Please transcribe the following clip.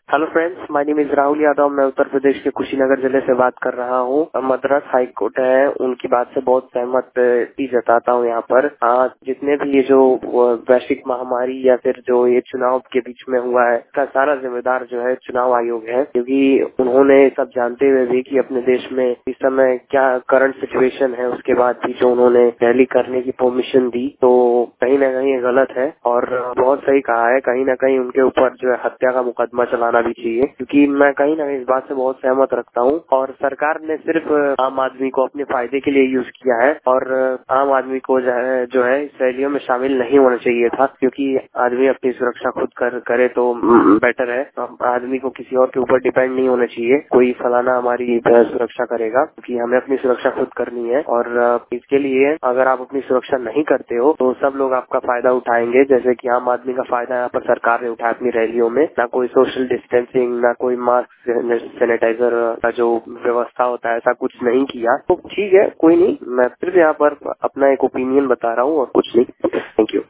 Hello friends, my name is Rahul Yadav. मैं उत्तर प्रदेश के कुशीनगर जिले से बात कर रहा हूँ। मद्रास हाई कोर्ट है, उनकी बात से बहुत सहमत ही जताता हूँ। यहाँ पर जितने भी ये जो वैश्विक महामारी या फिर जो ये चुनाव के बीच में हुआ है, इसका सारा जिम्मेदार जो है चुनाव आयोग है, क्योंकि उन्होंने सब जानते हुए भी कि अपने देश में इस समय क्या करंट सिचुएशन है, उसके बाद भी जो उन्होंने रैली करने की परमिशन दी, तो कहीं ना कहीं ये गलत है। और बहुत सही कहा है, कहीं ना कहीं उनके ऊपर जो है हत्या का मुकदमा चलाना भी चाहिए, क्योंकि मैं कहीं ना कहीं इस बात से बहुत सहमत रखता हूँ। और सरकार ने सिर्फ आम आदमी को अपने फायदे के लिए यूज किया है, और आम आदमी को जो है इस रैलियों में शामिल नहीं होना चाहिए था, क्योंकि आदमी अपनी सुरक्षा खुद करे तो बेटर है। आदमी को किसी और के ऊपर डिपेंड नहीं होना चाहिए, कोई फलाना हमारी सुरक्षा करेगा, क्योंकि हमें अपनी सुरक्षा खुद करनी है। और इसके लिए अगर आप अपनी सुरक्षा नहीं करते हो तो सब लोग आपका फायदा उठाएंगे, जैसे कि आम आदमी का फायदा यहाँ पर सरकार ने उठाया अपनी रैलियों में। ना कोई सोशल डिस्टेंसिंग, ना कोई मास्क सैनिटाइजर का जो व्यवस्था होता है, ऐसा कुछ नहीं किया। तो ठीक है, कोई नहीं, मैं सिर्फ यहाँ पर अपना एक ओपिनियन बता रहा हूँ और कुछ नहीं। Thank you.